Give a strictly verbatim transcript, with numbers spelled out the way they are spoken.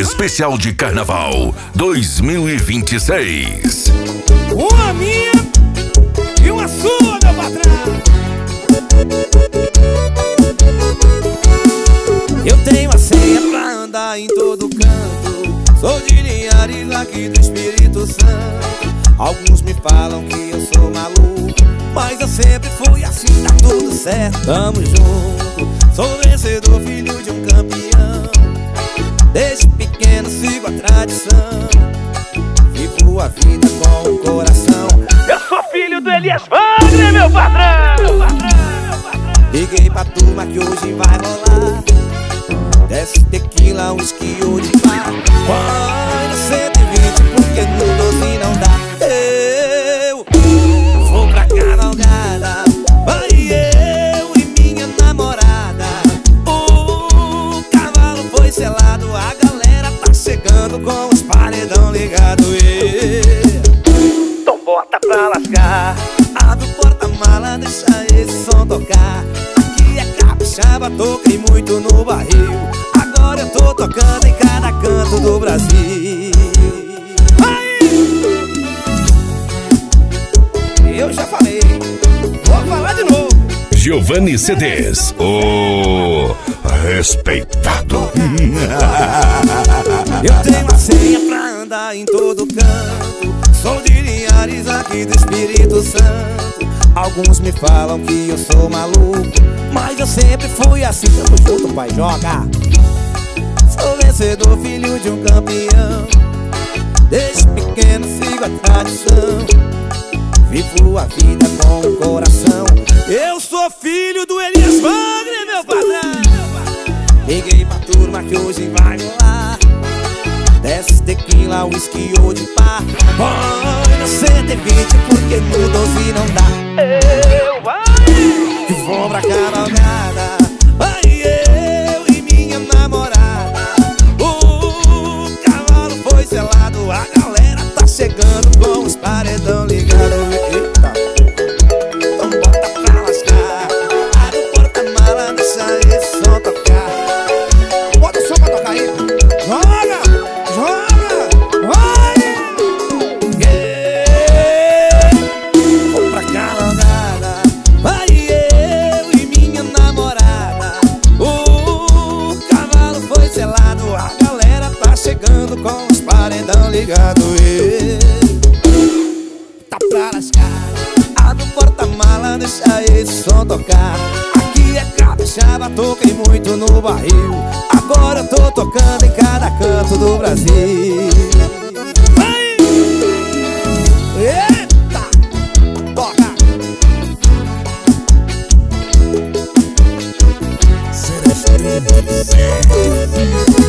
especial de Carnaval dois mil e vinte e seis. Uma minha e uma sua, meu patrão. Eu tenho a senha pra andar em todo canto. Sou de Linhares, aqui do Espírito Santo. Alguns me falam que eu sou maluco, mas eu sempre fui assim, tá tudo certo. Tamo junto, sou vencedor, filho de um campeão. Desde pequeno sigo a tradição, vivo a vida com o coração. Eu sou filho do Elias Wagner, meu patrão, meu patrão, meu patrão. Liguei pra turma que hoje vai rolar. Desce tequila, whisky ou de pá. Põe no cento e vinte porque no doze não dá. Eu vou pra cavalgada, vai eu e minha namorada. O cavalo foi selado, a galera tá chegando com os paredão ligado. Então bota pra lascar. Abre o porta-mala, deixa esse som tocar. Aqui é capixaba, toquei muito no barril. Agora eu tô tocando em cada canto do Brasil. Aí! Eu já falei, vou falar de novo. Giovanni C Ds, o respeitado. Eu tenho a senha pra andar em todo canto. Sou de Linhares, aqui do Espírito Santo. Alguns me falam que eu sou maluco, mas eu sempre fui assim. Tamo junto, pai, joga. Sou vencedor, filho de um campeão. Desde pequeno sigo a tradição, vivo a vida com o coração. Eu sou filho do Elias Wagner, meu patrão. Liguei pra turma que hoje vai rolar. Desce tequila, whisky ou de pá. Põe no cento e vinte porque no doze não dá. Eu vai, que vou pra cavalgada, vai eu e minha namorada. O cavalo foi selado, a galera tá chegando com os paredão ligados. Eita, então bota pra lascar. Abre o porta-mala, deixa esse som tocar. Bota o som pra tocar aí. Joga, joga, vai. Yeah. Vou pra cavalgada, vai eu e minha namorada. O cavalo foi selado, a galera tá chegando com os paredão ligado. Tá pra lascar. Abre o porta-mala, deixa esse som tocar. Aqui é capixaba, toquei muito no barril. Agora eu tô tocando em cada canto do Brasil. Vai! Eita! Toca! Será